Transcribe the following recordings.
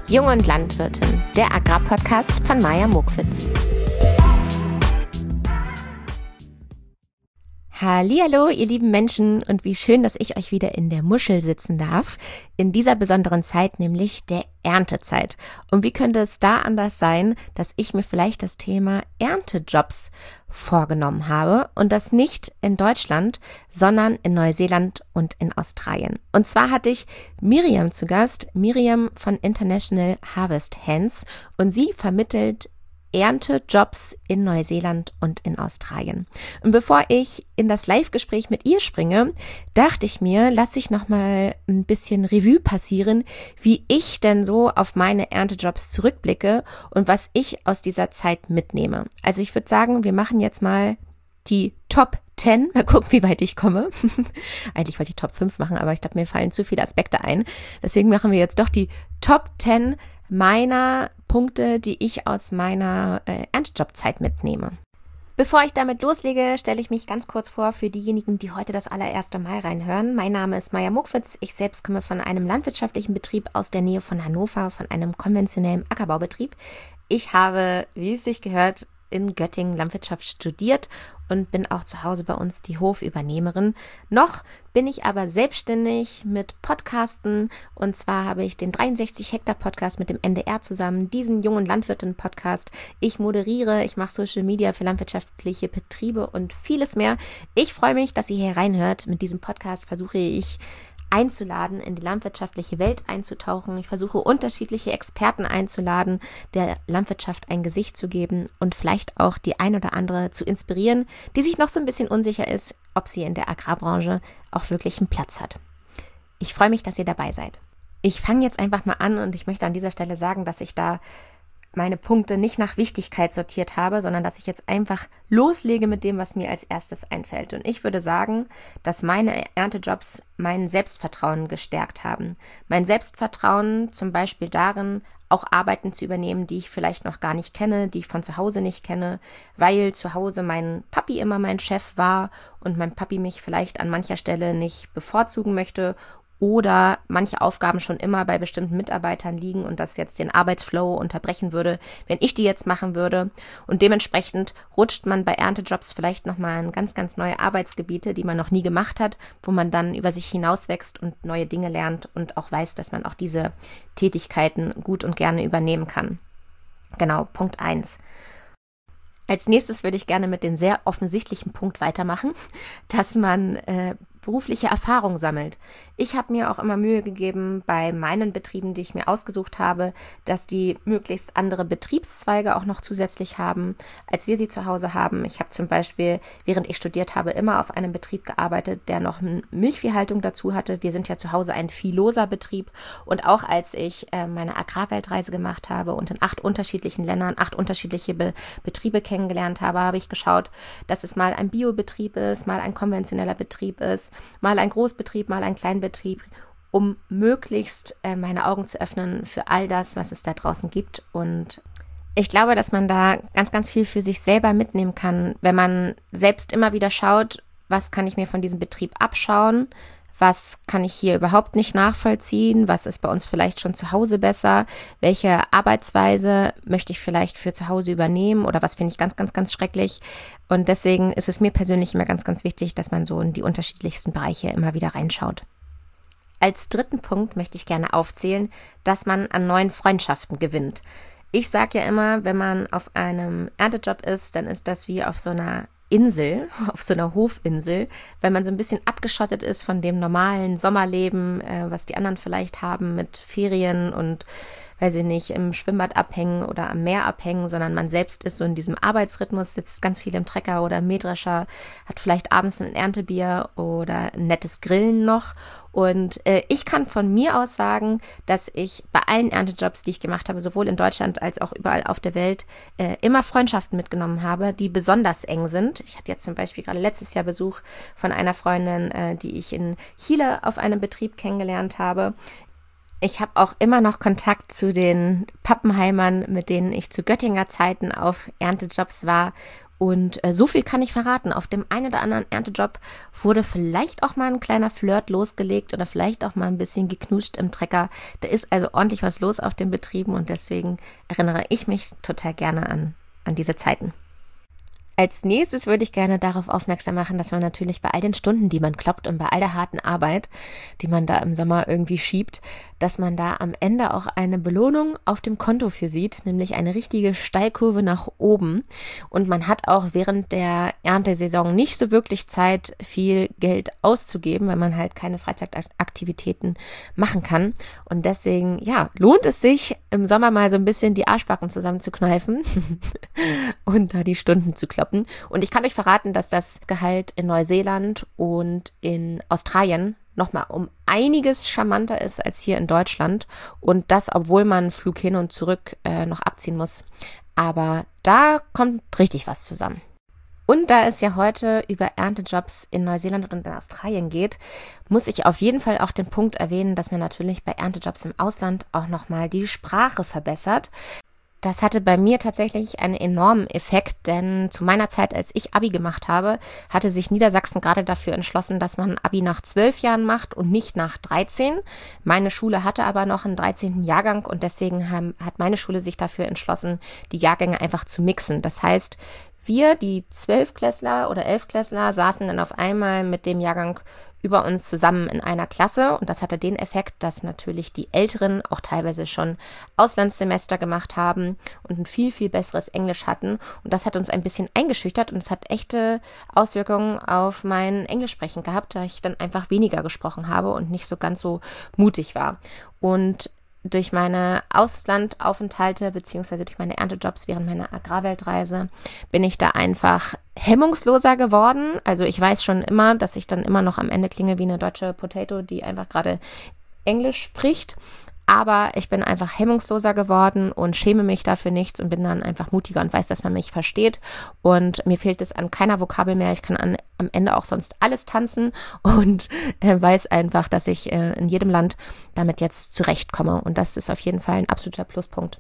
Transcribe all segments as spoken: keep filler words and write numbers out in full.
Jung und Landwirtin, der Agrarpodcast von Maja Mokwitz. Hallihallo, ihr lieben Menschen, und wie schön, dass ich euch wieder in der Muschel sitzen darf. In dieser besonderen Zeit, nämlich der Erntezeit. Und wie könnte es da anders sein, dass ich mir vielleicht das Thema Erntejobs vorgenommen habe und das nicht in Deutschland, sondern in Neuseeland und in Australien. Und zwar hatte ich Miriam zu Gast, Miriam von International Harvest Hands, und sie vermittelt Erntejobs in Neuseeland und in Australien. Und bevor ich in das Live-Gespräch mit ihr springe, dachte ich mir, lasse ich noch mal ein bisschen Revue passieren, wie ich denn so auf meine Erntejobs zurückblicke und was ich aus dieser Zeit mitnehme. Also ich würde sagen, wir machen jetzt mal die Top zehn. Mal gucken, wie weit ich komme. Eigentlich wollte ich Top fünf machen, aber ich glaube, mir fallen zu viele Aspekte ein. Deswegen machen wir jetzt doch die Top zehn meiner Punkte, die ich aus meiner äh, Erntejobzeit mitnehme. Bevor ich damit loslege, stelle ich mich ganz kurz vor für diejenigen, die heute das allererste Mal reinhören. Mein Name ist Maja Mokwitz. Ich selbst komme von einem landwirtschaftlichen Betrieb aus der Nähe von Hannover, von einem konventionellen Ackerbaubetrieb. Ich habe, wie es sich gehört, in Göttingen Landwirtschaft studiert und bin auch zu Hause bei uns die Hofübernehmerin. Noch bin ich aber selbstständig mit Podcasten, und zwar habe ich den dreiundsechzig Hektar Podcast mit dem N D R zusammen, diesen Jungen Landwirtin Podcast. Ich moderiere, ich mache Social Media für landwirtschaftliche Betriebe und vieles mehr. Ich freue mich, dass ihr hier reinhört. Mit diesem Podcast versuche ich einzuladen, in die landwirtschaftliche Welt einzutauchen. Ich versuche, unterschiedliche Experten einzuladen, der Landwirtschaft ein Gesicht zu geben und vielleicht auch die ein oder andere zu inspirieren, die sich noch so ein bisschen unsicher ist, ob sie in der Agrarbranche auch wirklich einen Platz hat. Ich freue mich, dass ihr dabei seid. Ich fange jetzt einfach mal an, und ich möchte an dieser Stelle sagen, dass ich da meine Punkte nicht nach Wichtigkeit sortiert habe, sondern dass ich jetzt einfach loslege mit dem, was mir als erstes einfällt. Und ich würde sagen, dass meine Erntejobs mein Selbstvertrauen gestärkt haben. Mein Selbstvertrauen zum Beispiel darin, auch Arbeiten zu übernehmen, die ich vielleicht noch gar nicht kenne, die ich von zu Hause nicht kenne, weil zu Hause mein Papi immer mein Chef war und mein Papi mich vielleicht an mancher Stelle nicht bevorzugen möchte oder manche Aufgaben schon immer bei bestimmten Mitarbeitern liegen und das jetzt den Arbeitsflow unterbrechen würde, wenn ich die jetzt machen würde. Und dementsprechend rutscht man bei Erntejobs vielleicht nochmal in ganz, ganz neue Arbeitsgebiete, die man noch nie gemacht hat, wo man dann über sich hinauswächst und neue Dinge lernt und auch weiß, dass man auch diese Tätigkeiten gut und gerne übernehmen kann. Genau, Punkt eins. Als nächstes würde ich gerne mit dem sehr offensichtlichen Punkt weitermachen, dass man äh, berufliche Erfahrung sammelt. Ich habe mir auch immer Mühe gegeben bei meinen Betrieben, die ich mir ausgesucht habe, dass die möglichst andere Betriebszweige auch noch zusätzlich haben, als wir sie zu Hause haben. Ich habe zum Beispiel, während ich studiert habe, immer auf einem Betrieb gearbeitet, der noch eine Milchviehhaltung dazu hatte. Wir sind ja zu Hause ein viehloser Betrieb, und auch als ich äh, meine Agrarweltreise gemacht habe und in acht unterschiedlichen Ländern acht unterschiedliche Be- Betriebe kennengelernt habe, habe ich geschaut, dass es mal ein Biobetrieb ist, mal ein konventioneller Betrieb ist, mal ein Großbetrieb, mal ein Kleinbetrieb, um möglichst äh, meine Augen zu öffnen für all das, was es da draußen gibt. Und ich glaube, dass man da ganz, ganz viel für sich selber mitnehmen kann, wenn man selbst immer wieder schaut, was kann ich mir von diesem Betrieb abschauen, was kann ich hier überhaupt nicht nachvollziehen, was ist bei uns vielleicht schon zu Hause besser, welche Arbeitsweise möchte ich vielleicht für zu Hause übernehmen oder was finde ich ganz, ganz, ganz schrecklich. Und deswegen ist es mir persönlich immer ganz, ganz wichtig, dass man so in die unterschiedlichsten Bereiche immer wieder reinschaut. Als dritten Punkt möchte ich gerne aufzählen, dass man an neuen Freundschaften gewinnt. Ich sage ja immer, wenn man auf einem Erntejob ist, dann ist das wie auf so einer Insel, auf so einer Hofinsel, weil man so ein bisschen abgeschottet ist von dem normalen Sommerleben, äh, was die anderen vielleicht haben mit Ferien und, weiß ich nicht, im Schwimmbad abhängen oder am Meer abhängen, sondern man selbst ist so in diesem Arbeitsrhythmus, sitzt ganz viel im Trecker oder im Mähdrescher, hat vielleicht abends ein Erntebier oder ein nettes Grillen noch. Und äh, ich kann von mir aus sagen, dass ich bei allen Erntejobs, die ich gemacht habe, sowohl in Deutschland als auch überall auf der Welt, äh, immer Freundschaften mitgenommen habe, die besonders eng sind. Ich hatte jetzt zum Beispiel gerade letztes Jahr Besuch von einer Freundin, äh, die ich in Chile auf einem Betrieb kennengelernt habe. Ich habe auch immer noch Kontakt zu den Pappenheimern, mit denen ich zu Göttinger Zeiten auf Erntejobs war. Und äh, so viel kann ich verraten. Auf dem einen oder anderen Erntejob wurde vielleicht auch mal ein kleiner Flirt losgelegt oder vielleicht auch mal ein bisschen geknutscht im Trecker. Da ist also ordentlich was los auf den Betrieben und deswegen erinnere ich mich total gerne an, an diese Zeiten. Als nächstes würde ich gerne darauf aufmerksam machen, dass man natürlich bei all den Stunden, die man kloppt und bei all der harten Arbeit, die man da im Sommer irgendwie schiebt, dass man da am Ende auch eine Belohnung auf dem Konto für sieht, nämlich eine richtige Steilkurve nach oben. Und man hat auch während der Erntesaison nicht so wirklich Zeit, viel Geld auszugeben, weil man halt keine Freizeitaktivitäten machen kann. Und deswegen, ja, lohnt es sich, im Sommer mal so ein bisschen die Arschbacken zusammenzukneifen und da die Stunden zu kloppen. Und ich kann euch verraten, dass das Gehalt in Neuseeland und in Australien nochmal um einiges charmanter ist als hier in Deutschland. Und das, obwohl man einen Flug hin und zurück äh, noch abziehen muss. Aber da kommt richtig was zusammen. Und da es ja heute über Erntejobs in Neuseeland und in Australien geht, muss ich auf jeden Fall auch den Punkt erwähnen, dass man natürlich bei Erntejobs im Ausland auch nochmal die Sprache verbessert. Das hatte bei mir tatsächlich einen enormen Effekt, denn zu meiner Zeit, als ich Abi gemacht habe, hatte sich Niedersachsen gerade dafür entschlossen, dass man Abi nach zwölf Jahren macht und nicht nach dreizehn. Meine Schule hatte aber noch einen dreizehnten Jahrgang und deswegen haben, hat meine Schule sich dafür entschlossen, die Jahrgänge einfach zu mixen. Das heißt, wir, die Zwölfklässler oder Elfklässler, saßen dann auf einmal mit dem Jahrgang über uns zusammen in einer Klasse und das hatte den Effekt, dass natürlich die Älteren auch teilweise schon Auslandssemester gemacht haben und ein viel, viel besseres Englisch hatten und das hat uns ein bisschen eingeschüchtert und es hat echte Auswirkungen auf mein Englischsprechen gehabt, da ich dann einfach weniger gesprochen habe und nicht so ganz so mutig war. Und durch meine Auslandaufenthalte beziehungsweise durch meine Erntejobs während meiner Agrarweltreise bin ich da einfach hemmungsloser geworden. Also ich weiß schon immer, dass ich dann immer noch am Ende klinge wie eine deutsche Potato, die einfach gerade Englisch spricht. Aber ich bin einfach hemmungsloser geworden und schäme mich dafür nichts und bin dann einfach mutiger und weiß, dass man mich versteht. Und mir fehlt es an keiner Vokabel mehr. Ich kann an, am Ende auch sonst alles tanzen und äh, weiß einfach, dass ich äh, in jedem Land damit jetzt zurechtkomme. Und das ist auf jeden Fall ein absoluter Pluspunkt.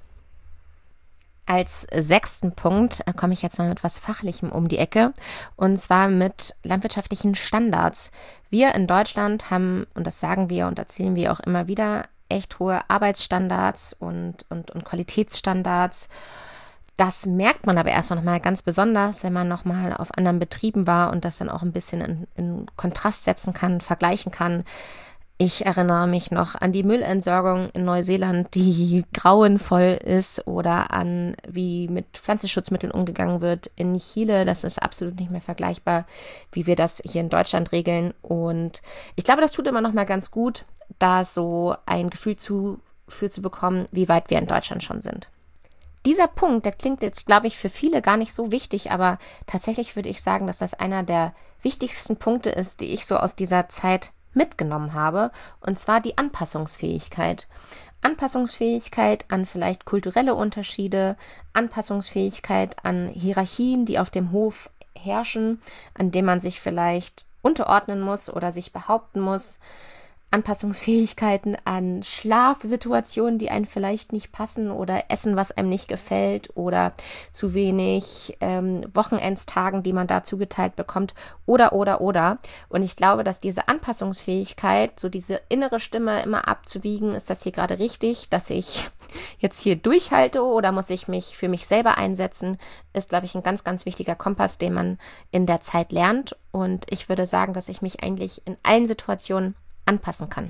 Als sechsten Punkt äh, komme ich jetzt mal mit was Fachlichem um die Ecke und zwar mit landwirtschaftlichen Standards. Wir in Deutschland haben, und das sagen wir und erzählen wir auch immer wieder, echt hohe Arbeitsstandards und, und, und Qualitätsstandards. Das merkt man aber erst noch mal ganz besonders, wenn man noch mal auf anderen Betrieben war und das dann auch ein bisschen in, in Kontrast setzen kann, vergleichen kann. Ich erinnere mich noch an die Müllentsorgung in Neuseeland, die grauenvoll ist, oder an wie mit Pflanzenschutzmitteln umgegangen wird in Chile. Das ist absolut nicht mehr vergleichbar, wie wir das hier in Deutschland regeln. Und ich glaube, das tut immer noch mal ganz gut, da so ein Gefühl zu, für zu bekommen, wie weit wir in Deutschland schon sind. Dieser Punkt, der klingt jetzt, glaube ich, für viele gar nicht so wichtig, aber tatsächlich würde ich sagen, dass das einer der wichtigsten Punkte ist, die ich so aus dieser Zeit mitgenommen habe, und zwar die Anpassungsfähigkeit. Anpassungsfähigkeit an vielleicht kulturelle Unterschiede, Anpassungsfähigkeit an Hierarchien, die auf dem Hof herrschen, an denen man sich vielleicht unterordnen muss oder sich behaupten muss, Anpassungsfähigkeiten an Schlafsituationen, die einem vielleicht nicht passen oder Essen, was einem nicht gefällt oder zu wenig ähm, Wochenendstagen, die man da zugeteilt bekommt oder, oder, oder. Und ich glaube, dass diese Anpassungsfähigkeit, so diese innere Stimme immer abzuwiegen, ist das hier gerade richtig, dass ich jetzt hier durchhalte oder muss ich mich für mich selber einsetzen, ist, glaube ich, ein ganz, ganz wichtiger Kompass, den man in der Zeit lernt. Und ich würde sagen, dass ich mich eigentlich in allen Situationen anpassen kann.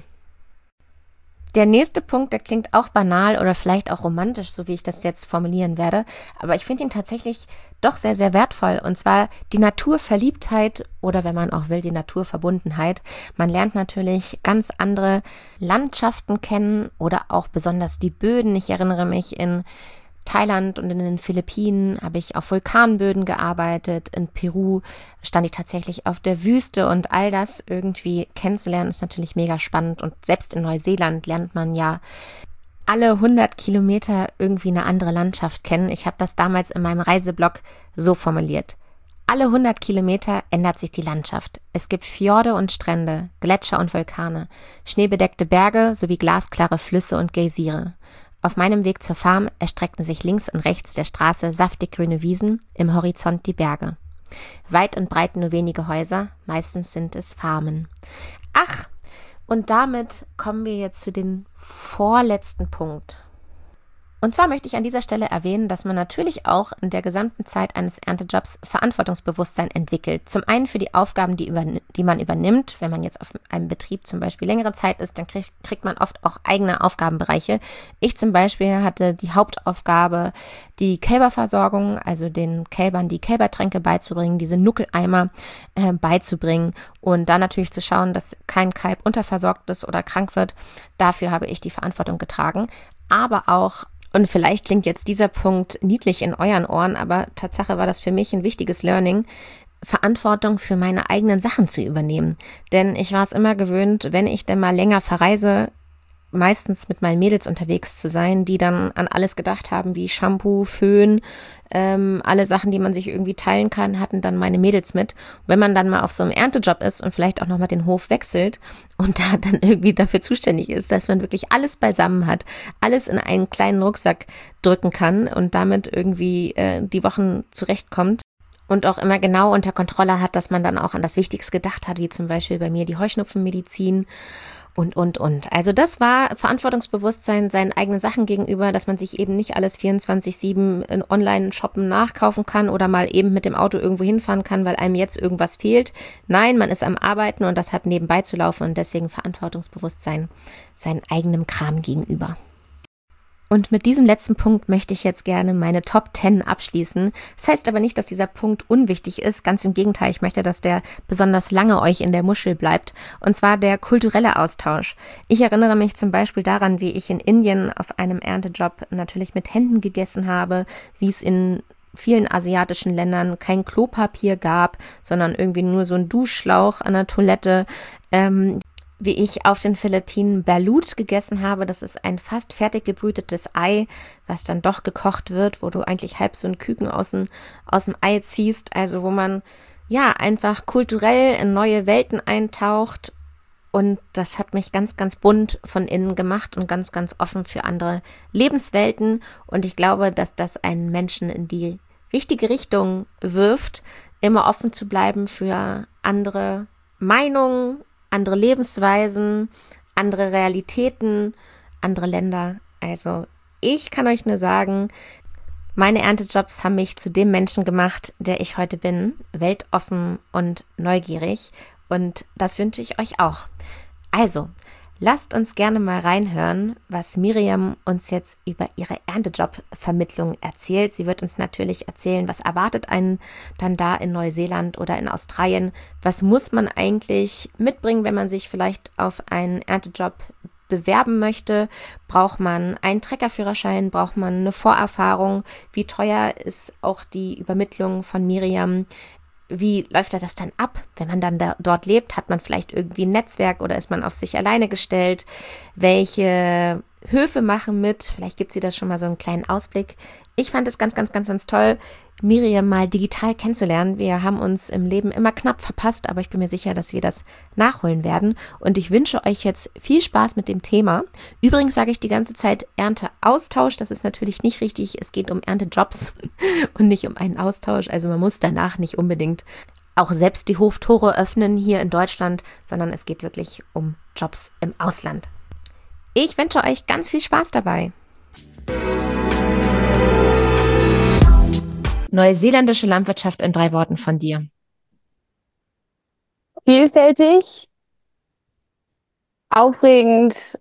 Der nächste Punkt, der klingt auch banal oder vielleicht auch romantisch, so wie ich das jetzt formulieren werde, aber ich finde ihn tatsächlich doch sehr, sehr wertvoll, und zwar die Naturverliebtheit oder, wenn man auch will, die Naturverbundenheit. Man lernt natürlich ganz andere Landschaften kennen oder auch besonders die Böden. Ich erinnere mich, in Thailand und in den Philippinen habe ich auf Vulkanböden gearbeitet. In Peru stand ich tatsächlich auf der Wüste, und all das irgendwie kennenzulernen ist natürlich mega spannend. Und selbst in Neuseeland lernt man ja alle hundert Kilometer irgendwie eine andere Landschaft kennen. Ich habe das damals in meinem Reiseblog so formuliert: Alle hundert Kilometer ändert sich die Landschaft. Es gibt Fjorde und Strände, Gletscher und Vulkane, schneebedeckte Berge sowie glasklare Flüsse und Geysire. Auf meinem Weg zur Farm erstreckten sich links und rechts der Straße saftig grüne Wiesen, im Horizont die Berge. Weit und breit nur wenige Häuser, meistens sind es Farmen. Ach, und damit kommen wir jetzt zu dem vorletzten Punkt. Und zwar möchte ich an dieser Stelle erwähnen, dass man natürlich auch in der gesamten Zeit eines Erntejobs Verantwortungsbewusstsein entwickelt. Zum einen für die Aufgaben, die, übern- die man übernimmt. Wenn man jetzt auf einem Betrieb zum Beispiel längere Zeit ist, dann krieg- kriegt man oft auch eigene Aufgabenbereiche. Ich zum Beispiel hatte die Hauptaufgabe, die Kälberversorgung, also den Kälbern die Kälbertränke beizubringen, diese Nuckeleimer äh, beizubringen und dann natürlich zu schauen, dass kein Kalb unterversorgt ist oder krank wird. Dafür habe ich die Verantwortung getragen. Aber auch, und vielleicht klingt jetzt dieser Punkt niedlich in euren Ohren, aber Tatsache war das für mich ein wichtiges Learning, Verantwortung für meine eigenen Sachen zu übernehmen. Denn ich war es immer gewöhnt, wenn ich denn mal länger verreise, meistens mit meinen Mädels unterwegs zu sein, die dann an alles gedacht haben, wie Shampoo, Föhn, ähm, alle Sachen, die man sich irgendwie teilen kann, hatten dann meine Mädels mit. Wenn man dann mal auf so einem Erntejob ist und vielleicht auch nochmal den Hof wechselt und da dann irgendwie dafür zuständig ist, dass man wirklich alles beisammen hat, alles in einen kleinen Rucksack drücken kann und damit irgendwie äh, die Wochen zurechtkommt, und auch immer genau unter Kontrolle hat, dass man dann auch an das Wichtigste gedacht hat, wie zum Beispiel bei mir die Heuschnupfenmedizin und, und, und. Also das war Verantwortungsbewusstsein seinen eigenen Sachen gegenüber, dass man sich eben nicht alles vierundzwanzig sieben in Online-Shoppen nachkaufen kann oder mal eben mit dem Auto irgendwo hinfahren kann, weil einem jetzt irgendwas fehlt. Nein, man ist am Arbeiten und das hat nebenbei zu laufen und deswegen Verantwortungsbewusstsein seinen eigenen Kram gegenüber. Und mit diesem letzten Punkt möchte ich jetzt gerne meine Top zehn abschließen. Das heißt aber nicht, dass dieser Punkt unwichtig ist. Ganz im Gegenteil, ich möchte, dass der besonders lange euch in der Muschel bleibt. Und zwar der kulturelle Austausch. Ich erinnere mich zum Beispiel daran, wie ich in Indien auf einem Erntejob natürlich mit Händen gegessen habe, wie es in vielen asiatischen Ländern kein Klopapier gab, sondern irgendwie nur so ein Duschschlauch an der Toilette. Ähm, wie ich auf den Philippinen Balut gegessen habe. Das ist ein fast fertig gebrütetes Ei, was dann doch gekocht wird, wo du eigentlich halb so ein Küken aus dem, aus dem Ei ziehst. Also wo man ja einfach kulturell in neue Welten eintaucht. Und das hat mich ganz, ganz bunt von innen gemacht und ganz, ganz offen für andere Lebenswelten. Und ich glaube, dass das einen Menschen in die richtige Richtung wirft, immer offen zu bleiben für andere Meinungen, andere Lebensweisen, andere Realitäten, andere Länder. Also ich kann euch nur sagen, meine Erntejobs haben mich zu dem Menschen gemacht, der ich heute bin, weltoffen und neugierig. Und das wünsche ich euch auch. Also, lasst uns gerne mal reinhören, was Miriam uns jetzt über ihre Erntejob-Vermittlung erzählt. Sie wird uns natürlich erzählen, was erwartet einen dann da in Neuseeland oder in Australien. Was muss man eigentlich mitbringen, wenn man sich vielleicht auf einen Erntejob bewerben möchte? Braucht man einen Treckerführerschein? Braucht man eine Vorerfahrung? Wie teuer ist auch die Übermittlung von Miriam? Wie läuft da das dann ab, wenn man dann da, dort lebt? Hat man vielleicht irgendwie ein Netzwerk oder ist man auf sich alleine gestellt? Welche Höfe machen mit? Vielleicht gibt sie da schon mal so einen kleinen Ausblick. Ich fand es ganz, ganz, ganz, ganz toll, Miriam mal digital kennenzulernen. Wir haben uns im Leben immer knapp verpasst, aber ich bin mir sicher, dass wir das nachholen werden. Und ich wünsche euch jetzt viel Spaß mit dem Thema. Übrigens sage ich die ganze Zeit Ernteaustausch. Das ist natürlich nicht richtig. Es geht um Erntejobs und nicht um einen Austausch. Also man muss danach nicht unbedingt auch selbst die Hoftore öffnen hier in Deutschland, sondern es geht wirklich um Jobs im Ausland. Ich wünsche euch ganz viel Spaß dabei. Neuseeländische Landwirtschaft in drei Worten von dir. Vielfältig, aufregend,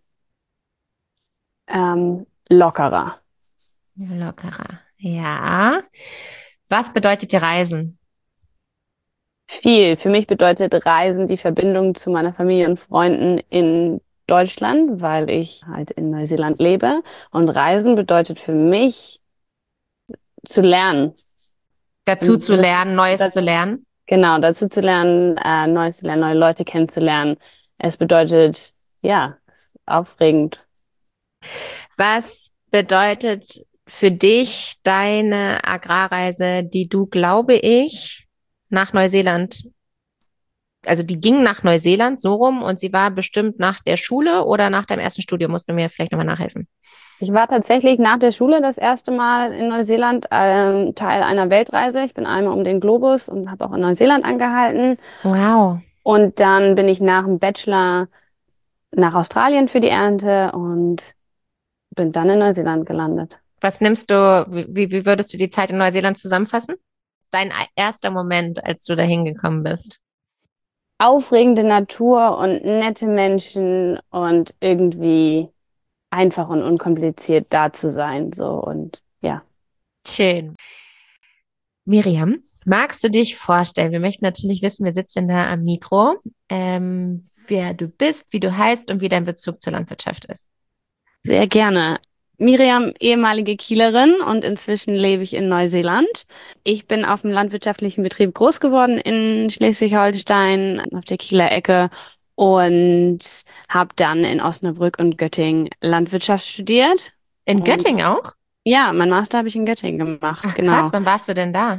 ähm, lockerer. Lockerer. Ja. Was bedeutet dir Reisen? Viel. Für mich bedeutet Reisen die Verbindung zu meiner Familie und Freunden in Deutschland, weil ich halt in Neuseeland lebe. Und Reisen bedeutet für mich zu lernen. Dazu Im zu Sinne lernen, Neues zu dazu, lernen. genau, dazu zu lernen, äh, Neues zu lernen, neue Leute kennenzulernen. Es bedeutet, ja, aufregend. Was bedeutet für dich deine Agrarreise, die du, glaube ich, nach Neuseeland also die ging nach Neuseeland so rum und sie war bestimmt nach der Schule oder nach deinem ersten Studium, musst du mir vielleicht nochmal nachhelfen. Ich war tatsächlich nach der Schule das erste Mal in Neuseeland, ähm, Teil einer Weltreise. Ich bin einmal um den Globus und habe auch in Neuseeland angehalten. Wow. Und dann bin ich nach dem Bachelor nach Australien für die Ernte und bin dann in Neuseeland gelandet. Was nimmst du, wie, wie würdest du die Zeit in Neuseeland zusammenfassen? Was ist dein erster Moment, als du da hingekommen bist? Aufregende Natur und nette Menschen und irgendwie einfach und unkompliziert da zu sein, so und ja. Schön. Miriam, magst du dich vorstellen? Wir möchten natürlich wissen, wir sitzen da am Mikro, ähm, wer du bist, wie du heißt und wie dein Bezug zur Landwirtschaft ist. Sehr gerne. Miriam, ehemalige Kielerin und inzwischen lebe ich in Neuseeland. Ich bin auf dem landwirtschaftlichen Betrieb groß geworden in Schleswig-Holstein, auf der Kieler Ecke und habe dann in Osnabrück und Göttingen Landwirtschaft studiert. In Und Göttingen auch? ja, mein Master habe ich in Göttingen gemacht, Ach krass, genau. wann warst du denn da?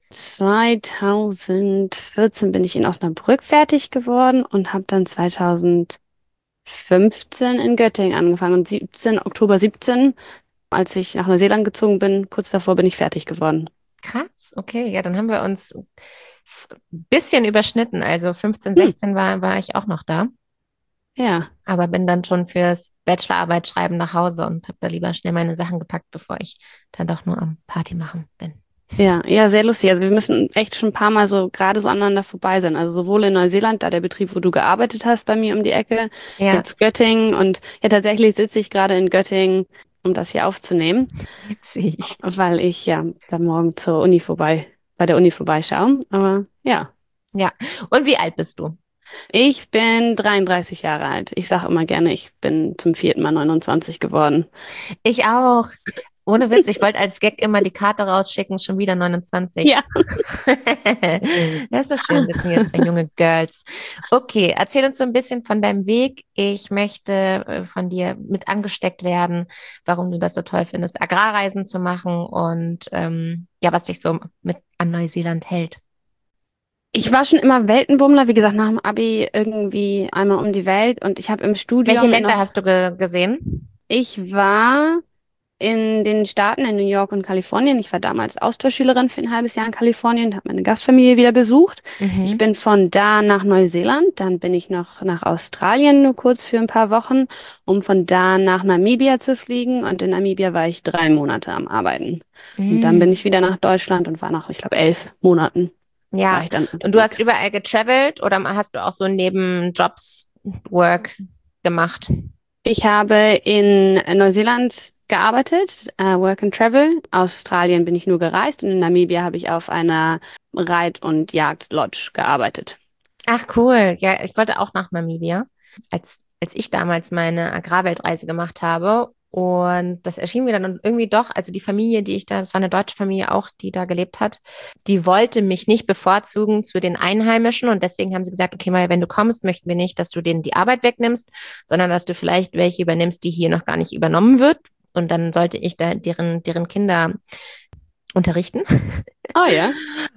zweitausendvierzehn bin ich in Osnabrück fertig geworden und habe dann zweitausendfünfzehn in Göttingen angefangen und siebzehn, Oktober siebzehn, als ich nach Neuseeland gezogen bin, kurz davor bin ich fertig geworden. Krass, okay, ja, dann haben wir uns ein bisschen überschnitten. Also fünfzehn, Hm, sechzehn war, war ich auch noch da, ja, aber bin dann schon fürs Bachelorarbeit schreiben nach Hause und habe da lieber schnell meine Sachen gepackt, bevor ich dann doch nur am Party machen bin. ja, ja, sehr lustig. Also wir müssen echt schon ein paar Mal so gerade so aneinander vorbei sein. Also sowohl in Neuseeland, da der Betrieb, wo du gearbeitet hast, bei mir um die Ecke, Ja, jetzt Göttingen und ja, tatsächlich sitze ich gerade in Göttingen, um das hier aufzunehmen, witzig. weil ich ja da morgen zur Uni vorbei, bei der Uni vorbeischaue. Aber ja. Ja, und wie alt bist du? Ich bin dreiunddreißig Jahre alt. Ich sage immer gerne, ich bin zum vierten Mal neunundzwanzig geworden. Ich auch. Ohne Witz, ich wollte als Gag immer die Karte rausschicken, schon wieder neunundzwanzig. Ja. Das ist so schön, sitzen hier zwei junge Girls. Okay, erzähl uns so ein bisschen von deinem Weg. Ich möchte äh, von dir mit angesteckt werden, warum du das so toll findest, Agrarreisen zu machen und ähm, ja, was dich so mit an Neuseeland hält. Ich war schon immer Weltenbummler, wie gesagt, nach dem Abi irgendwie einmal um die Welt und ich habe im Welche Studium in Länder Aus hast du ge gesehen? ich war in den Staaten, in New York und Kalifornien. Ich war damals Austauschschülerin für ein halbes Jahr in Kalifornien, habe meine Gastfamilie wieder besucht. Ich Mhm. bin von da nach Neuseeland, dann bin ich noch nach Australien nur kurz für ein paar Wochen, um von da nach Namibia zu fliegen. Und in Namibia war ich drei Monate am Arbeiten. Und dann bin Mhm. ich wieder nach Deutschland und war nach, ich glaube, elf Monaten war Ja, ich dann und du hast unterwegs. überall getravelt oder hast du auch so Nebenjobs, Work gemacht? Ich habe in Neuseeland gearbeitet, äh, Work and Travel. Australien bin ich nur gereist und in Namibia habe ich auf einer Reit- und Jagdlodge gearbeitet. Ach cool, ja, ich wollte auch nach Namibia, als, als ich damals meine Agrarweltreise gemacht habe. Und das erschien mir dann irgendwie doch, also die Familie, die ich da, das war eine deutsche Familie auch, die da gelebt hat, die wollte mich nicht bevorzugen zu den Einheimischen. Und deswegen haben sie gesagt, okay, mal, wenn du kommst, möchten wir nicht, dass du denen die Arbeit wegnimmst, sondern dass du vielleicht welche übernimmst, die hier noch gar nicht übernommen wird. Und dann sollte ich da deren, deren Kinder unterrichten. Oh ja.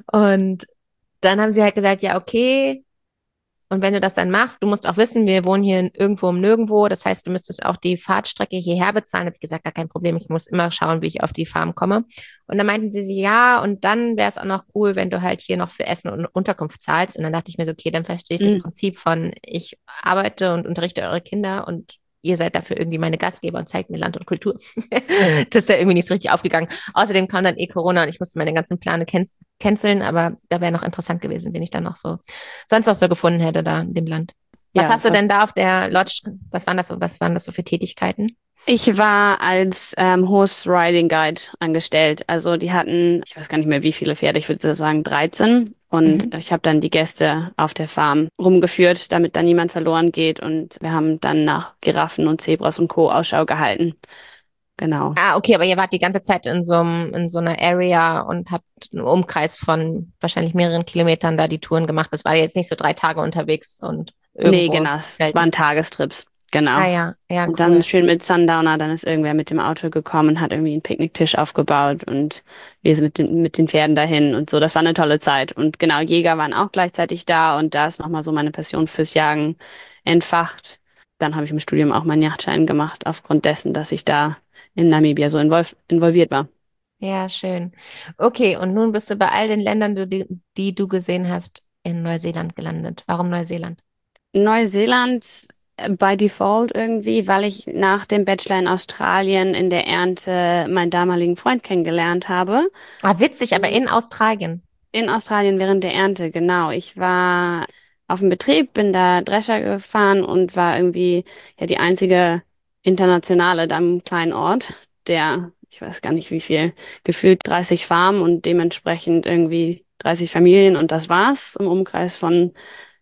Und dann haben sie halt gesagt, ja, okay. Und wenn du das dann machst, du musst auch wissen, wir wohnen hier irgendwo um nirgendwo. Das heißt, du müsstest auch die Fahrtstrecke hierher bezahlen. Da habe ich gesagt, gar kein Problem. Ich muss immer schauen, wie ich auf die Farm komme. Und dann meinten sie, ja, und dann wäre es auch noch cool, wenn du halt hier noch für Essen und Unterkunft zahlst. Und dann dachte ich mir so, okay, dann verstehe ich das Mhm. Prinzip von, ich arbeite und unterrichte eure Kinder und ihr seid dafür irgendwie meine Gastgeber und zeigt mir Land und Kultur. Das ist ja irgendwie nicht so richtig aufgegangen. Außerdem kam dann eh Corona und ich musste meine ganzen Pläne can canceln, aber da wäre noch interessant gewesen, wen ich dann noch so sonst noch so gefunden hätte da in dem Land. Was Ja, hast du so. denn da auf der Lodge? Was waren das so, was waren das so für Tätigkeiten? Ich war als ähm, Horse Riding Guide angestellt. Also die hatten, ich weiß gar nicht mehr wie viele Pferde, ich würde sagen dreizehn. Und Mhm. ich habe dann die Gäste auf der Farm rumgeführt, damit da niemand verloren geht. Und wir haben dann nach Giraffen und Zebras und Co. Ausschau gehalten. Genau. Ah, okay, aber ihr wart die ganze Zeit in so einem, in so einer Area und habt einen Umkreis von wahrscheinlich mehreren Kilometern da die Touren gemacht. Das war jetzt nicht so drei Tage unterwegs und Nee, irgendwo genau, es selten. waren Tagestrips. genau. Ah ja, ja, Und dann cool. schön mit Sundowner, dann ist irgendwer mit dem Auto gekommen und hat irgendwie einen Picknicktisch aufgebaut und wir sind mit den, mit den Pferden dahin und so. Das war eine tolle Zeit. Und genau, Jäger waren auch gleichzeitig da und da ist nochmal so meine Passion fürs Jagen entfacht. Dann habe ich im Studium auch meinen Yachtschein gemacht, aufgrund dessen, dass ich da in Namibia so involv involviert war. Ja, schön. Okay, und nun bist du bei all den Ländern, du- die, die du gesehen hast, in Neuseeland gelandet. Warum Neuseeland? Neuseeland äh, by Default irgendwie, weil ich nach dem Bachelor in Australien in der Ernte meinen damaligen Freund kennengelernt habe. Ah, witzig, aber in Australien. In Australien während der Ernte, genau. Ich war auf dem Betrieb, bin da Drescher gefahren und war irgendwie ja die einzige Internationale da im kleinen Ort, der, ich weiß gar nicht wie viel, gefühlt dreißig Farmen und dementsprechend irgendwie dreißig Familien und das war's im Umkreis von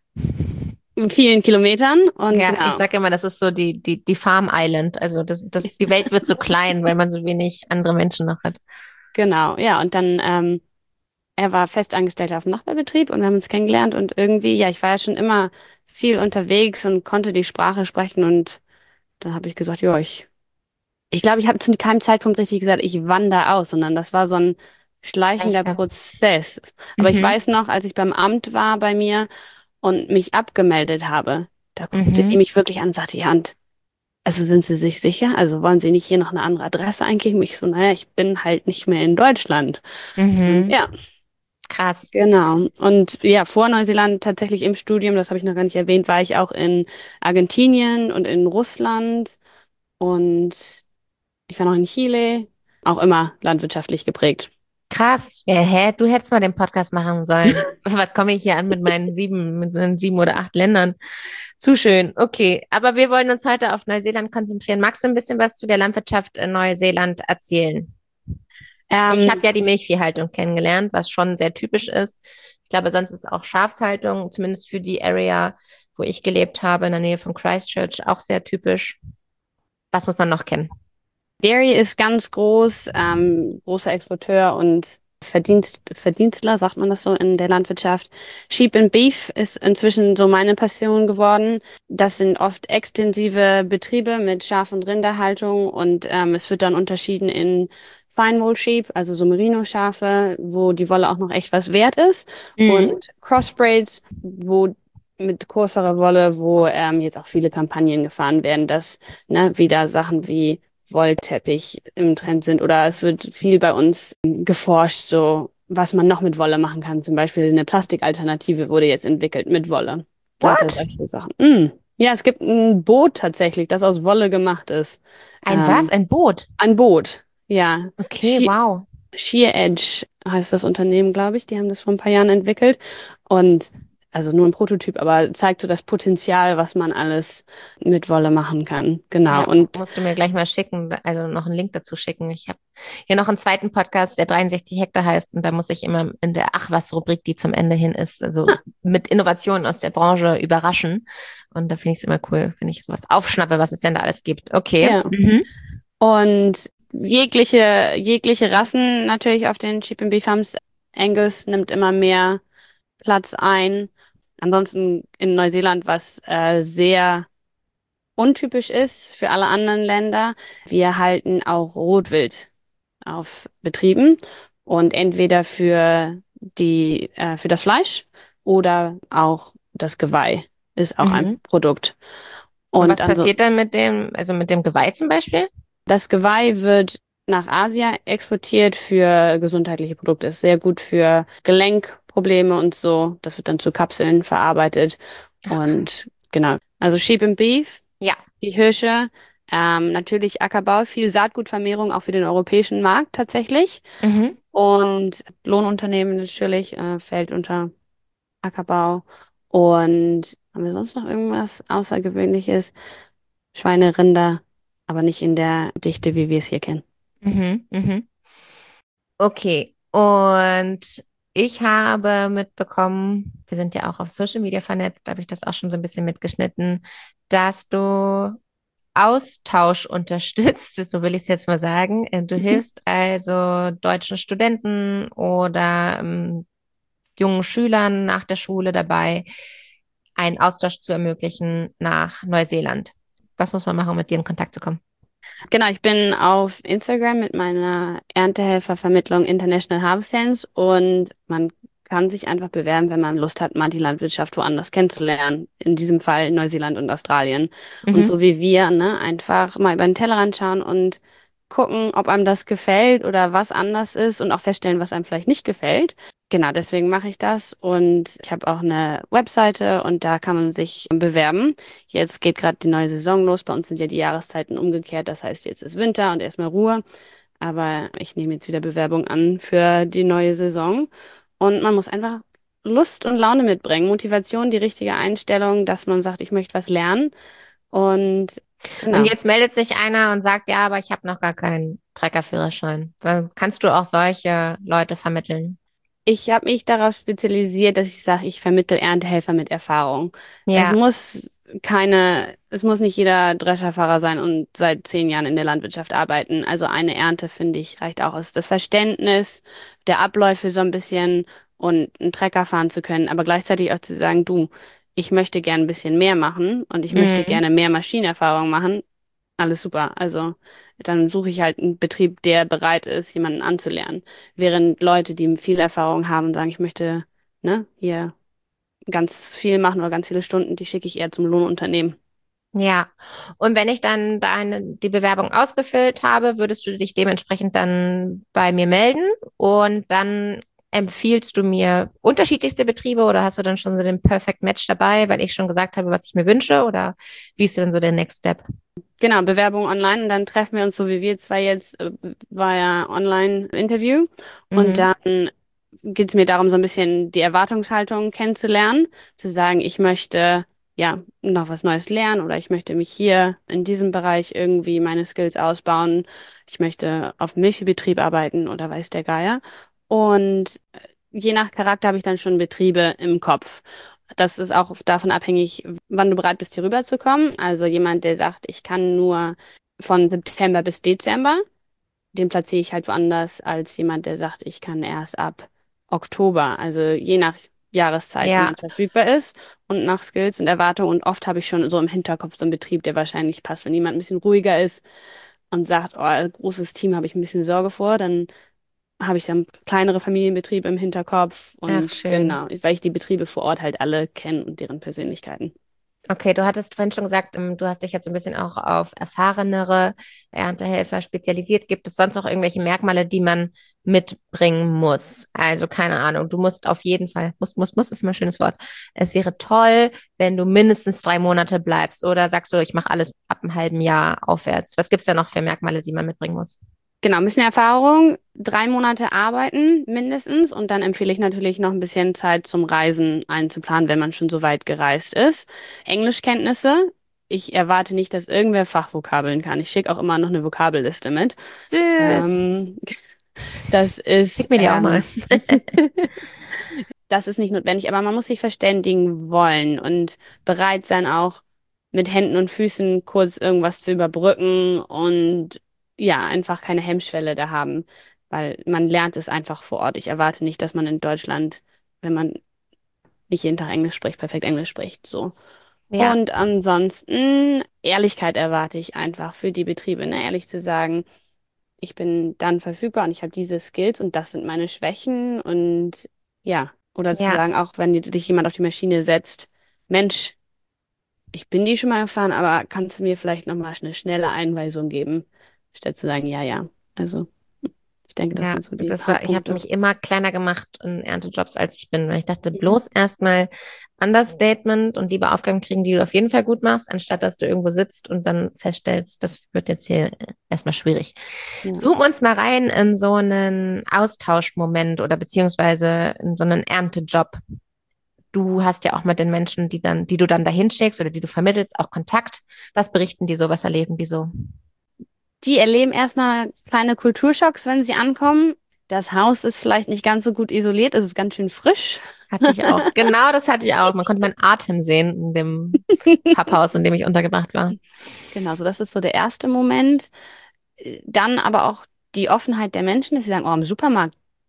vielen Kilometern und Ja, ich genau, sage immer, das ist so die, die, die Farm Island. Also das, das, die Welt wird so klein, weil man so wenig andere Menschen noch hat. genau, ja und dann ähm, er war Festangestellter auf dem Nachbarbetrieb und wir haben uns kennengelernt und irgendwie, ja, ich war ja schon immer viel unterwegs und konnte die Sprache sprechen und dann habe ich gesagt, ja, ich, ich glaube, ich habe zu keinem Zeitpunkt richtig gesagt, ich wandere aus, sondern das war so ein schleichender Leichter. Prozess. Aber ich Mhm. weiß noch, als ich beim Amt war bei mir und mich abgemeldet habe, da guckte die Mhm. mich wirklich an und sagte, ja, und also sind Sie sich sicher? Also wollen Sie nicht hier noch eine andere Adresse eingeben? Ich so, naja, ich bin halt nicht mehr in Deutschland. Und Mhm. ja, Krass. genau. Und ja, vor Neuseeland tatsächlich im Studium, das habe ich noch gar nicht erwähnt, war ich auch in Argentinien und in Russland und ich war noch in Chile, auch immer landwirtschaftlich geprägt. Krass. Ja, hä? Du hättest mal den Podcast machen sollen. Was komme ich hier an mit meinen sieben, mit meinen sieben oder acht Ländern? Zu schön. Okay. Aber wir wollen uns heute auf Neuseeland konzentrieren. Magst du ein bisschen was zu der Landwirtschaft in Neuseeland erzählen? Ich habe Ähm, ja die Milchviehhaltung kennengelernt, was schon sehr typisch ist. Ich glaube, sonst ist auch Schafshaltung, zumindest für die Area, wo ich gelebt habe, in der Nähe von Christchurch, auch sehr typisch. Was muss man noch kennen? Dairy ist ganz groß, ähm, großer Exporteur und Verdienst, Verdienstler, sagt man das so in der Landwirtschaft. Sheep and Beef ist inzwischen so meine Passion geworden. Das sind oft extensive Betriebe mit Schaf- und Rinderhaltung und ähm, es wird dann unterschieden in Fine Wool Sheep, also so Merino-Schafe, wo die Wolle auch noch echt was wert ist Mhm. und Crossbraids, wo mit kurzerer Wolle, wo ähm, jetzt auch viele Kampagnen gefahren werden, dass ne, wieder Sachen wie Wollteppich im Trend sind oder es wird viel bei uns geforscht, so was man noch mit Wolle machen kann. Zum Beispiel eine Plastikalternative wurde jetzt entwickelt mit Wolle. Lauter What? solche Sachen. Mm. Ja, es gibt ein Boot tatsächlich, das aus Wolle gemacht ist. Ein was? Ähm, Ein Boot? ein Boot, ja. Okay, Sheer, wow. Sheer Edge heißt das Unternehmen, glaube ich. Die haben das vor ein paar Jahren entwickelt. Und also nur ein Prototyp, aber zeigt so das Potenzial, was man alles mit Wolle machen kann. Genau. Ja, Und musst du mir gleich mal schicken, also noch einen Link dazu schicken. Ich habe hier noch einen zweiten Podcast, der dreiundsechzig Hektar heißt, und da muss ich immer in der Ach was Rubrik, die zum Ende hin ist, also mit Innovationen aus der Branche überraschen. Und da finde ich es immer cool, wenn ich sowas aufschnappe, was es denn da alles gibt. Okay. ja. Mhm. Und jegliche, jegliche Rassen natürlich auf den Sheep and Beef Farms. Angus nimmt immer mehr Platz ein. Ansonsten in Neuseeland, was äh, sehr untypisch ist für alle anderen Länder, wir halten auch Rotwild auf Betrieben und entweder für die, äh, für das Fleisch oder auch das Geweih ist auch ein Mhm. Produkt. Und Und was also passiert dann mit dem, also mit dem Geweih zum Beispiel? das Geweih wird nach Asien exportiert für gesundheitliche Produkte. Ist sehr gut für Gelenkprobleme und so. Das wird dann zu Kapseln verarbeitet. Ach, krass. Und genau. Also Sheep and Beef, Ja. die Hirsche. Ähm, natürlich Ackerbau, viel Saatgutvermehrung auch für den europäischen Markt tatsächlich. Mhm. Und Lohnunternehmen natürlich, äh, fällt unter Ackerbau. Und haben wir sonst noch irgendwas Außergewöhnliches? Schweine, Rinder, aber nicht in der Dichte, wie wir es hier kennen. Mhm. Mhm. Okay, und ich habe mitbekommen, wir sind ja auch auf Social Media vernetzt, da habe ich das auch schon so ein bisschen mitgeschnitten, dass du Austausch unterstützt, so will ich es jetzt mal sagen. Äh, Du Mhm. hilfst also deutschen Studenten oder ähm, jungen Schülern nach der Schule dabei, einen Austausch zu ermöglichen nach Neuseeland. Was muss man machen, um mit dir in Kontakt zu kommen? Genau, ich bin auf Instagram mit meiner Erntehelfervermittlung International Harvest Hands und man kann sich einfach bewerben, wenn man Lust hat, mal die Landwirtschaft woanders kennenzulernen. In diesem Fall Neuseeland und Australien. Und Mhm. so wie wir, ne, einfach mal über den Tellerrand schauen und gucken, ob einem das gefällt oder was anders ist und auch feststellen, was einem vielleicht nicht gefällt. Genau, deswegen mache ich das und ich habe auch eine Webseite und da kann man sich bewerben. Jetzt geht gerade die neue Saison los. Bei uns sind ja die Jahreszeiten umgekehrt. Das heißt, jetzt ist Winter und erstmal Ruhe. Aber ich nehme jetzt wieder Bewerbung an für die neue Saison. Und man muss einfach Lust und Laune mitbringen, Motivation, die richtige Einstellung, dass man sagt, ich möchte was lernen. Und Und genau. jetzt meldet sich einer und sagt, ja, aber ich habe noch gar keinen Treckerführerschein. Weil- Kannst du auch solche Leute vermitteln? Ich habe mich darauf spezialisiert, dass ich sage, ich vermittle Erntehelfer mit Erfahrung. Es Ja, muss keine, es muss nicht jeder Drescherfahrer sein und seit zehn Jahren in der Landwirtschaft arbeiten. Also eine Ernte, finde ich, reicht auch aus. Das Verständnis der Abläufe so ein bisschen und einen Trecker fahren zu können, aber gleichzeitig auch zu sagen, du, ich möchte gerne ein bisschen mehr machen und ich möchte mhm. gerne mehr Maschinenerfahrung machen. Alles super. Also dann suche ich halt einen Betrieb, der bereit ist, jemanden anzulernen. Während Leute, die viel Erfahrung haben und sagen, ich möchte, ne, hier ganz viel machen oder ganz viele Stunden, die schicke ich eher zum Lohnunternehmen. Ja. Und wenn ich dann deine, die Bewerbung ausgefüllt habe, würdest du dich dementsprechend dann bei mir melden und dann empfiehlst du mir unterschiedlichste Betriebe oder hast du dann schon so den Perfect Match dabei, weil ich schon gesagt habe, was ich mir wünsche oder wie ist denn so der Next Step? Genau, Bewerbung online und dann treffen wir uns so wie wir zwei jetzt, äh, war ja Online-Interview und Mhm. dann geht es mir darum, so ein bisschen die Erwartungshaltung kennenzulernen, zu sagen, ich möchte ja noch was Neues lernen oder ich möchte mich hier in diesem Bereich irgendwie meine Skills ausbauen. Ich möchte auf dem Milchviehbetrieb arbeiten oder weiß der Geier. Und äh, je nach Charakter habe ich dann schon Betriebe im Kopf. Das ist auch davon abhängig, wann du bereit bist, hier rüber zu kommen. Also jemand, der sagt, ich kann nur von September bis Dezember, den platziere ich halt woanders als jemand, der sagt, ich kann erst ab Oktober. Also je nach Jahreszeit, die Ja, man verfügbar ist und nach Skills und Erwartungen. Und oft habe ich schon so im Hinterkopf so einen Betrieb, der wahrscheinlich passt. Wenn jemand ein bisschen ruhiger ist und sagt, oh, großes Team, habe ich ein bisschen Sorge vor, dann habe ich dann kleinere Familienbetriebe im Hinterkopf ach und schön. genau, weil ich die Betriebe vor Ort halt alle kenne und deren Persönlichkeiten. Okay, du hattest vorhin schon gesagt, ähm, du hast dich jetzt ein bisschen auch auf erfahrenere Erntehelfer spezialisiert. Gibt es sonst noch irgendwelche Merkmale, die man mitbringen muss? Also keine Ahnung, du musst auf jeden Fall, muss, muss, muss ist mal ein schönes Wort. Es wäre toll, wenn du mindestens drei Monate bleibst oder sagst du, ich mache alles ab einem halben Jahr aufwärts. Was gibt es da noch für Merkmale, die man mitbringen muss? Genau, ein bisschen Erfahrung, drei Monate arbeiten mindestens und dann empfehle ich natürlich noch ein bisschen Zeit zum Reisen einzuplanen, wenn man schon so weit gereist ist. Englischkenntnisse. Ich erwarte nicht, dass irgendwer Fachvokabeln kann. Ich schicke auch immer noch eine Vokabelliste mit. Süß. Ähm, das Schick ist, mir die auch mal. ähm, das ist nicht notwendig, aber man muss sich verständigen wollen und bereit sein, auch mit Händen und Füßen kurz irgendwas zu überbrücken und ja, einfach keine Hemmschwelle da haben, weil man lernt es einfach vor Ort. Ich erwarte nicht, dass man in Deutschland, wenn man nicht jeden Tag Englisch spricht, perfekt Englisch spricht, so. Ja, Und ansonsten Ehrlichkeit erwarte ich einfach für die Betriebe, ne? Ehrlich zu sagen, ich bin dann verfügbar und ich habe diese Skills und das sind meine Schwächen und ja, oder zu ja. sagen, auch wenn dir- dich jemand auf die Maschine setzt, Mensch, ich bin die schon mal gefahren, aber kannst du mir vielleicht nochmal eine schnelle Einweisung geben, statt zu sagen, ja, ja. Also ich denke, das Ja, sind so die das war, ich habe Hauptpunkte. mich immer kleiner gemacht in Erntejobs, als ich bin, weil ich dachte, bloß erstmal Understatement und die Beaufgaben kriegen, die du auf jeden Fall gut machst, anstatt dass du irgendwo sitzt und dann feststellst, das wird jetzt hier erstmal schwierig. Ja. Zoom uns mal rein in so einen Austauschmoment oder beziehungsweise in so einen Erntejob. Du hast ja auch mit den Menschen, die dann, die du dann dahin schickst oder die du vermittelst, auch Kontakt. Was berichten die so? Was erleben die so? Die erleben erstmal kleine Kulturschocks, wenn sie ankommen. Das Haus ist vielleicht nicht ganz so gut isoliert, es ist ganz schön frisch. Hatte ich auch. Genau das hatte ich auch. Man konnte meinen Atem sehen in dem Papphaus, in dem ich untergebracht war. Genau, so das ist so der erste Moment. Dann aber auch die Offenheit der Menschen, dass sie sagen, oh, im Supermarkt.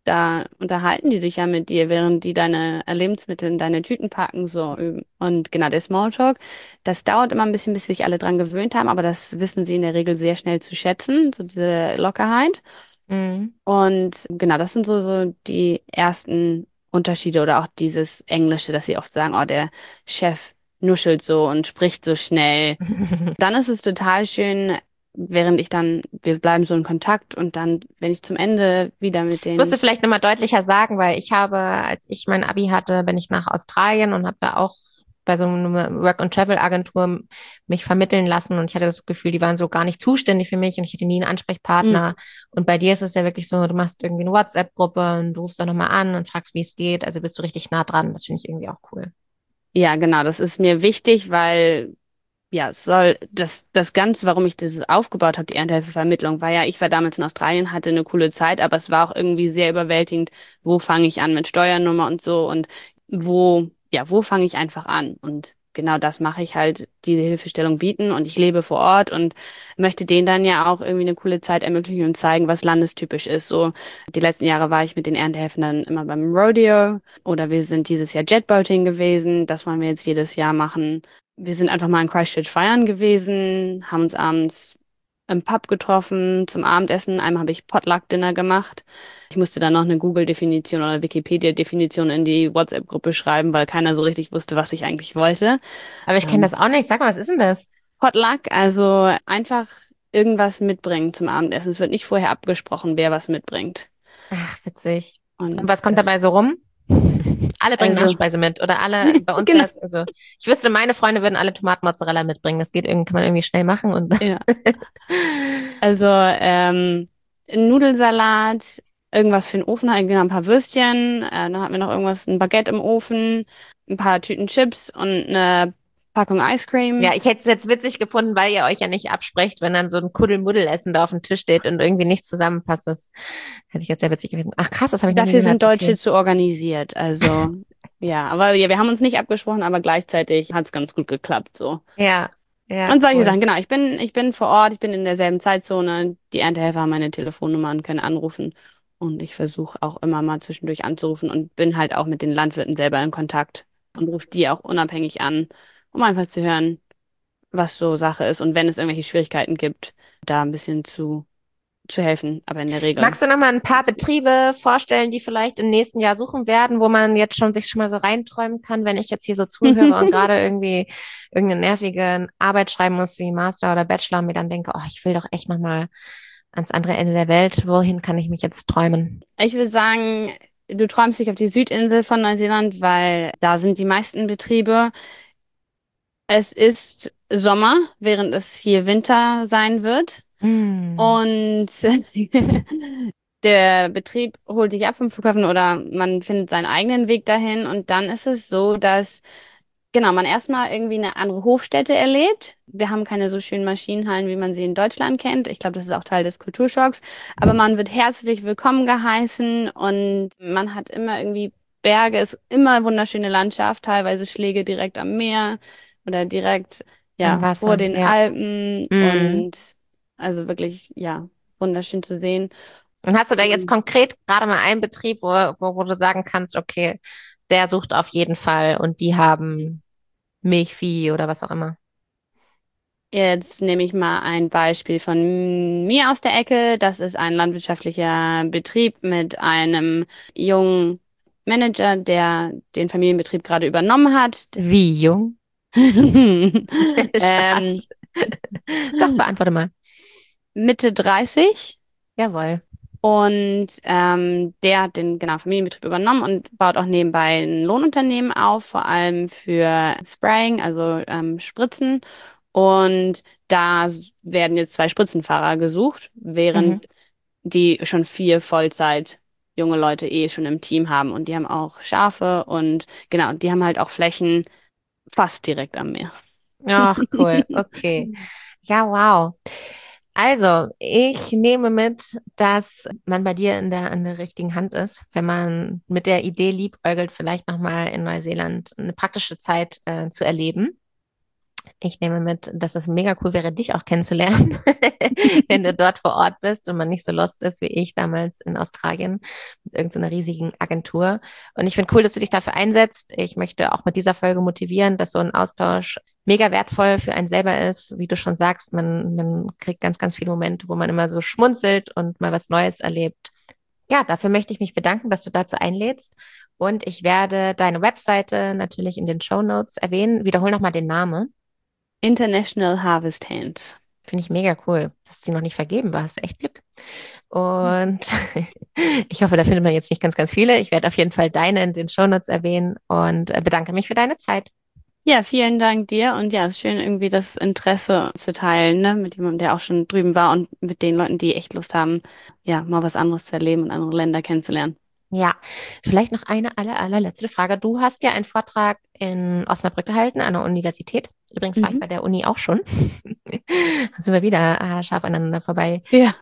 Da unterhalten die sich ja mit dir, während die deine Lebensmittel in deine Tüten packen, so. Und genau, der Smalltalk, das dauert immer ein bisschen, bis sich alle dran gewöhnt haben, aber das wissen sie in der Regel sehr schnell zu schätzen, so diese Lockerheit. Mhm. Und genau, das sind so, so die ersten Unterschiede oder auch dieses Englische, dass sie oft sagen, oh, der Chef nuschelt so und spricht so schnell. Dann ist es total schön, während ich dann, wir bleiben so in Kontakt und dann, wenn ich zum Ende wieder mit Das musst du denen, vielleicht nochmal deutlicher sagen, weil ich habe, als ich mein Abi hatte, bin ich nach Australien und habe da auch bei so einer Work-and-Travel-Agentur mich vermitteln lassen und ich hatte das Gefühl, die waren so gar nicht zuständig für mich und ich hatte nie einen mm, Ansprechpartner. Und bei dir ist es ja wirklich so, du machst irgendwie eine WhatsApp-Gruppe und du rufst auch nochmal an und fragst, wie es geht. Also bist du richtig nah dran. Das finde ich irgendwie auch cool. ja, genau, das ist mir wichtig, weil ja, es soll das das Ganze, warum ich das aufgebaut habe, die Erntehelfervermittlung, war ja, ich war damals in Australien, hatte eine coole Zeit, aber es war auch irgendwie sehr überwältigend, wo fange ich an mit Steuernummer und so und wo, ja, wo fange ich einfach an? Und genau das mache ich halt, diese Hilfestellung bieten und ich lebe vor Ort und möchte denen dann ja auch irgendwie eine coole Zeit ermöglichen und zeigen, was landestypisch ist. So, die letzten Jahre war ich mit den Erntehelfern dann immer beim Rodeo oder wir sind dieses Jahr Jetboating gewesen, das wollen wir jetzt jedes Jahr machen. Wir sind einfach mal in Christchurch feiern gewesen, haben uns abends im Pub getroffen zum Abendessen. Einmal habe ich Potluck-Dinner gemacht. Ich musste dann noch eine Google-Definition oder Wikipedia-Definition in die WhatsApp-Gruppe schreiben, weil keiner so richtig wusste, was ich eigentlich wollte. Aber ich kenne Ähm, das auch nicht. Sag mal, was ist denn das? Potluck, also einfach irgendwas mitbringen zum Abendessen. Es wird nicht vorher abgesprochen, wer was mitbringt. Ach, witzig. Und was Und kommt dabei das, so rum? Alle bringen also, Nachspeise mit oder alle, bei uns wäre genau. es, also ich wüsste, meine Freunde würden alle Tomatenmozzarella mitbringen. Das geht irgendwie, kann man irgendwie schnell machen und Ja. Also ähm, Nudelsalat, irgendwas für den Ofen, halt, genau, ein paar Würstchen, äh, dann hatten wir noch irgendwas, ein Baguette im Ofen, ein paar Tüten Chips und eine Packung Ice ja, Cream. ich hätte es jetzt witzig gefunden, weil ihr euch ja nicht absprecht, wenn dann so ein Kuddelmuddelessen da auf dem Tisch steht und irgendwie nichts zusammenpasst. Das hätte ich jetzt sehr witzig gewesen. Ach krass, das habe ich noch nie Dafür gehört. sind Deutsche Okay. zu organisiert. Also ja, aber ja, wir haben uns nicht abgesprochen, aber gleichzeitig hat es ganz gut geklappt so. Ja, ja, Und solche cool. Sachen, genau. Ich bin, ich bin vor Ort, ich bin in derselben Zeitzone. Die Erntehelfer haben meine Telefonnummer und können anrufen. Und ich versuche auch immer mal zwischendurch anzurufen und bin halt auch mit den Landwirten selber in Kontakt und rufe die auch unabhängig an, um einfach zu hören, was so Sache ist und wenn es irgendwelche Schwierigkeiten gibt, da ein bisschen zu, zu helfen. Aber in der Regel. Magst du noch mal ein paar Betriebe vorstellen, die vielleicht im nächsten Jahr suchen werden, wo man jetzt schon sich schon mal so reinträumen kann, wenn ich jetzt hier so zuhöre und gerade irgendwie irgendeine nervige Arbeit schreiben muss wie Master oder Bachelor und mir dann denke, oh, ich will doch echt noch mal ans andere Ende der Welt. Wohin kann ich mich jetzt träumen? Ich würde sagen, du träumst dich auf die Südinsel von Neuseeland, weil da sind die meisten Betriebe. Es ist Sommer, während es hier Winter sein wird. Mm. Und der Betrieb holt dich ab vom Flughafen oder man findet seinen eigenen Weg dahin. Und dann ist es so, dass, genau, man erstmal irgendwie eine andere Hofstätte erlebt. Wir haben keine so schönen Maschinenhallen, wie man sie in Deutschland kennt. Ich glaube, das ist auch Teil des Kulturschocks. Aber man wird herzlich willkommen geheißen und man hat immer irgendwie Berge, ist immer wunderschöne Landschaft, teilweise Schläge direkt am Meer oder direkt, Am ja, vor Wasser, den ja. Alpen Mm. und also wirklich, ja, wunderschön zu sehen. Und hast du da jetzt Und konkret gerade mal einen Betrieb, wo, wo, wo du sagen kannst, okay, der sucht auf jeden Fall und die haben Milchvieh oder was auch immer? jetzt nehme ich mal ein Beispiel von mir aus der Ecke. Das ist ein landwirtschaftlicher Betrieb mit einem jungen Manager, der den Familienbetrieb gerade übernommen hat. Wie jung? Ähm, Spaß. Doch, beantworte mal. Mitte dreißig. Jawohl. Und ähm, der hat den genau Familienbetrieb übernommen und baut auch nebenbei ein Lohnunternehmen auf, vor allem für Spraying, also ähm, Spritzen. Und da s- werden jetzt zwei Spritzenfahrer gesucht, Mhm. während die schon vier Vollzeit junge Leute eh schon im Team haben. Und die haben auch Schafe und genau, die haben halt auch Flächen fast direkt am Meer. Ach, cool. Okay. Ja, wow. Also, ich nehme mit, dass man bei dir in der, in der richtigen Hand ist, wenn man mit der Idee liebäugelt, vielleicht nochmal in Neuseeland eine praktische Zeit äh, zu erleben. Ich nehme mit, dass es mega cool wäre, dich auch kennenzulernen, wenn du dort vor Ort bist und man nicht so lost ist wie ich damals in Australien mit irgendeiner riesigen Agentur. Und ich finde cool, dass du dich dafür einsetzt. Ich möchte auch mit dieser Folge motivieren, dass so ein Austausch mega wertvoll für einen selber ist. Wie du schon sagst, man, man kriegt ganz, ganz viele Momente, wo man immer so schmunzelt und mal was Neues erlebt. Ja, dafür möchte ich mich bedanken, dass du dazu einlädst. Und ich werde deine Webseite natürlich in den Shownotes erwähnen. Wiederhol nochmal den Namen. International Harvest Hands. Finde ich mega cool, dass die noch nicht vergeben war. Hast du echt Glück. Und ich hoffe, da findet man jetzt nicht ganz, ganz viele. Ich werde auf jeden Fall deine in den Shownotes erwähnen und äh, bedanke mich für deine Zeit. Ja, vielen Dank dir. Und ja, es ist schön, irgendwie das Interesse zu teilen, ne, mit jemandem, der auch schon drüben war und mit den Leuten, die echt Lust haben, ja, mal was anderes zu erleben und andere Länder kennenzulernen. Ja, vielleicht noch eine aller, allerletzte Frage. Du hast ja einen Vortrag in Osnabrück gehalten an der Universität. Übrigens war ich Mhm. bei der Uni auch schon. Da sind wir wieder äh, scharf aneinander vorbei Ja.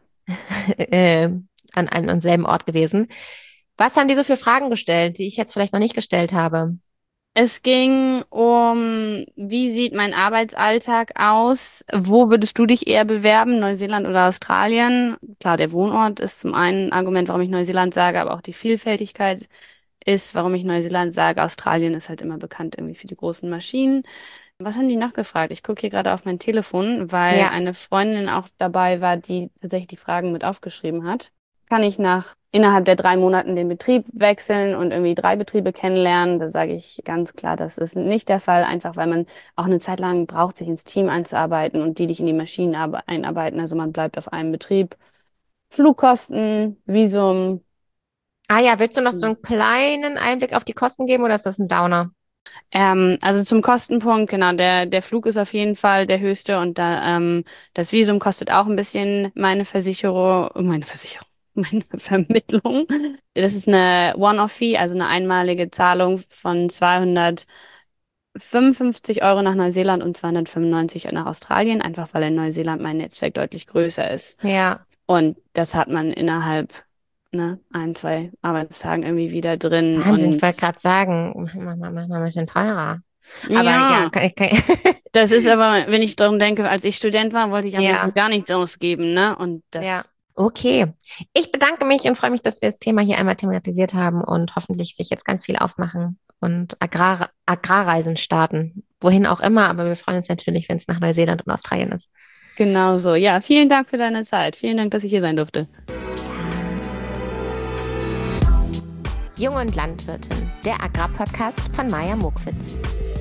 äh, an einem und selben Ort gewesen. Was haben die so für Fragen gestellt, die ich jetzt vielleicht noch nicht gestellt habe? Es ging um, wie sieht mein Arbeitsalltag aus? Wo würdest du dich eher bewerben? Neuseeland oder Australien? Klar, der Wohnort ist zum einen ein Argument, warum ich Neuseeland sage, aber auch die Vielfältigkeit ist, warum ich Neuseeland sage. Australien ist halt immer bekannt irgendwie für die großen Maschinen. Was haben die noch gefragt? Ich gucke hier gerade auf mein Telefon, weil Ja, eine Freundin auch dabei war, die tatsächlich die Fragen mit aufgeschrieben hat. Kann ich nach innerhalb der drei Monaten den Betrieb wechseln und irgendwie drei Betriebe kennenlernen? Da sage ich ganz klar, das ist nicht der Fall, einfach weil man auch eine Zeit lang braucht, sich ins Team einzuarbeiten und die dich in die Maschinen arbe- einarbeiten. Also man bleibt auf einem Betrieb. Flugkosten, Visum. ah ja, willst du noch so einen kleinen Einblick auf die Kosten geben oder ist das ein Downer? Ähm, also zum Kostenpunkt, genau, der, der Flug ist auf jeden Fall der höchste und da, ähm, das Visum kostet auch ein bisschen meine Versicherung, meine Versicherung, meine Vermittlung. Das ist eine One-Off-Fee, also eine einmalige Zahlung von zweihundertfünfundfünfzig Euro nach Neuseeland und zweihundertfünfundneunzig nach Australien, einfach weil in Neuseeland mein Netzwerk deutlich größer ist. Ja, Und das hat man innerhalb, ne, ein, zwei Arbeitstagen irgendwie wieder drin Wahnsinn, ich und wollte gerade sagen, mach mal, mach mal ein bisschen teurer. Aber ja, ja. kann ich, kann Das ist aber, wenn ich daran denke, als ich Student war, wollte ich am liebsten ja, gar nichts ausgeben, ne? Und ja. das, Okay. Ich bedanke mich und freue mich, dass wir das Thema hier einmal thematisiert haben und hoffentlich sich jetzt ganz viel aufmachen und Agrar Agrarreisen starten. Wohin auch immer, aber wir freuen uns natürlich, wenn es nach Neuseeland und Australien ist. genau so. Ja, vielen Dank für deine Zeit. Vielen Dank, dass ich hier sein durfte. Jung und Landwirtin, der Agrarpodcast von Maja Mokwitz.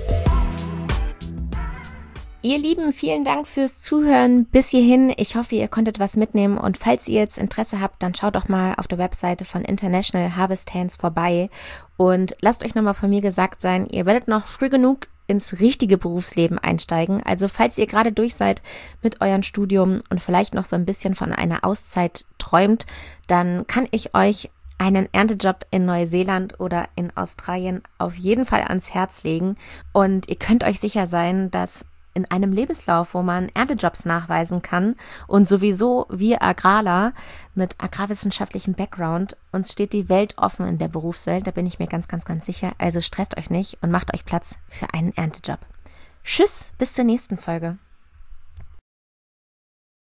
Ihr Lieben, vielen Dank fürs Zuhören bis hierhin. Ich hoffe, ihr konntet was mitnehmen und falls ihr jetzt Interesse habt, dann schaut doch mal auf der Webseite von International Harvest Hands vorbei und lasst euch nochmal von mir gesagt sein, ihr werdet noch früh genug ins richtige Berufsleben einsteigen. Also falls ihr gerade durch seid mit eurem Studium und vielleicht noch so ein bisschen von einer Auszeit träumt, dann kann ich euch einen Erntejob in Neuseeland oder in Australien auf jeden Fall ans Herz legen und ihr könnt euch sicher sein, dass in einem Lebenslauf, wo man Erntejobs nachweisen kann und sowieso wir Agrarler mit agrarwissenschaftlichem Background, uns steht die Welt offen in der Berufswelt, da bin ich mir ganz, ganz, ganz sicher. Also stresst euch nicht und macht euch Platz für einen Erntejob. Tschüss, bis zur nächsten Folge.